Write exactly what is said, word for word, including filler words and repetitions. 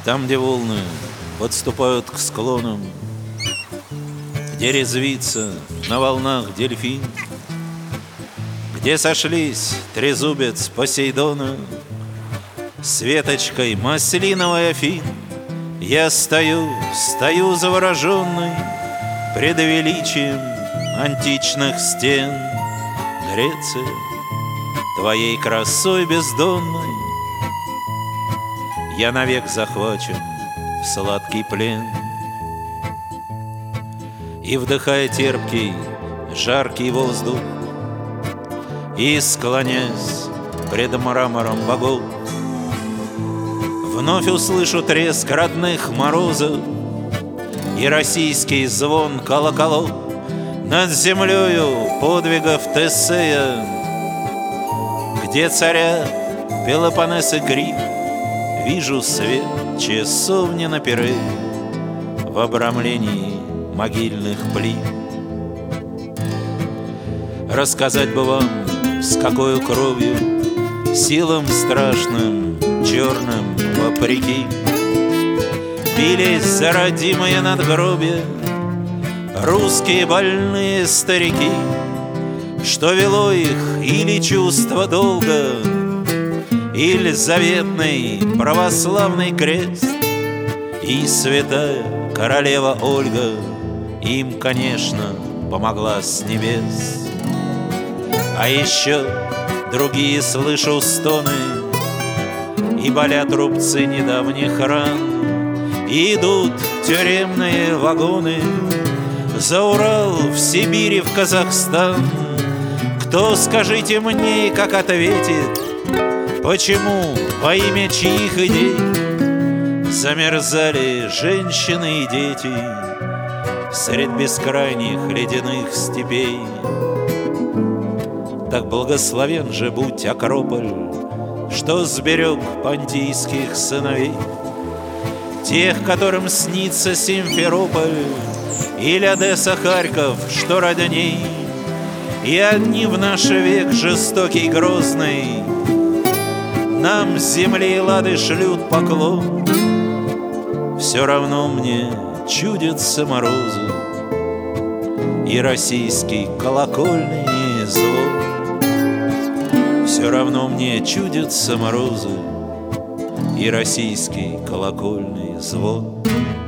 Там, где волны подступают к склонам, где резвится на волнах дельфин, где сошлись трезубец Посейдона с веточкой маслиновой Афин, я стою, стою завороженный пред величием античных стен. Греция, твоей красой бездонной я навек захвачен в сладкий плен. И, вдыхая терпкий, жаркий воздух, и склонясь пред мрамором богов, вновь услышу треск родных морозов и российский звон колоколов. Над землею подвигов Тесея, где царя Пелопоннеса крик, вижу свет часовни на Пирее в обрамлении могильных плит. Рассказать бы вам, с какой кровью, силам страшным, черным вопреки, бились за родимое надгробие русские больные старики, что вело их или чувство долга, или заветный православный крест. И святая королева Ольга им, конечно, помогла с небес. А еще другие слышу стоны, и болят рубцы недавних ран, и идут тюремные вагоны за Урал, в Сибирь и в Казахстан. Кто, скажите мне, как ответит, почему, во имя чьих идей замерзали женщины и дети средь бескрайних ледяных степей? Так благословен же будь Акрополь, что сберег понтийских сыновей, тех, которым снится Симферополь или Одесса, Харьков, что родней. И одни в наш век жестокий, грозный нам с земли и лады шлют поклон. Все равно мне чудятся морозы и российский колокольный звон. Все равно мне чудятся морозы и российский колокольный звон.